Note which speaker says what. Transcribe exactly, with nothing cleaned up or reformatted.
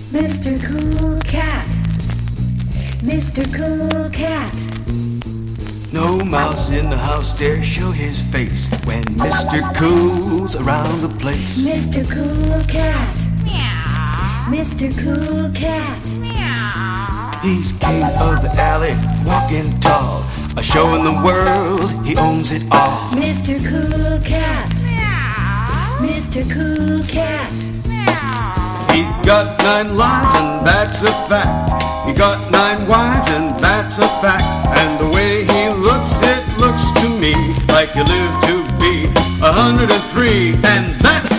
Speaker 1: Mister Cool Cat, Mister Cool Cat.
Speaker 2: No mouse in the house dare show his face when Mister Cool's around the place.
Speaker 1: Mister Cool Cat, Mister Cool Cat.
Speaker 2: He's king of the alley, walking tall, a showing the world he owns it all.
Speaker 1: Mister Cool Cat, Mister Cool Cat.
Speaker 2: He got nine lives and that's a fact. He got nine wives and that's a fact. And the way he looks, it looks to me like you live to be a hundred and three, and that's